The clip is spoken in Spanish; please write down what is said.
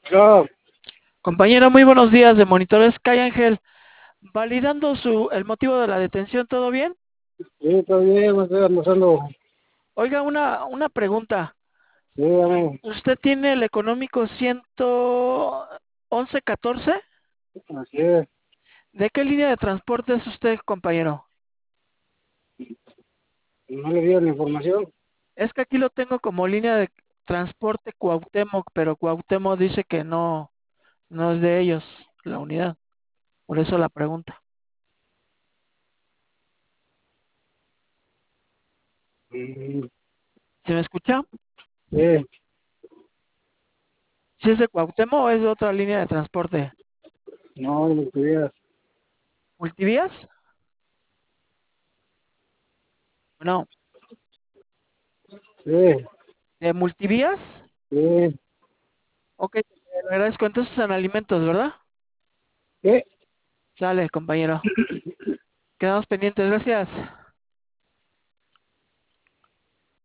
Yo, Compañero, muy buenos días de Monitores Sky Ángel. Validando el motivo de la detención, ¿todo bien? sí, todo bien, me estoy almorzando. Oiga, una pregunta. Dígame, ¿Usted tiene el económico 11114? así es. ¿De qué línea de transporte es usted, compañero? No le dieron la información. Es que aquí lo tengo como línea de transporte Cuauhtémoc, pero Cuauhtémoc dice que no es de ellos la unidad. Por eso la pregunta. Mm, ¿Se me escucha? sí, ¿Si es de Cuauhtémoc o es de otra línea de transporte? no, lo tuvieras. ¿Multivías? No. Sí, ¿De multivías? sí, Ok, le agradezco. Entonces en alimentos, ¿verdad? sí. Sale, compañero. Quedamos pendientes, gracias.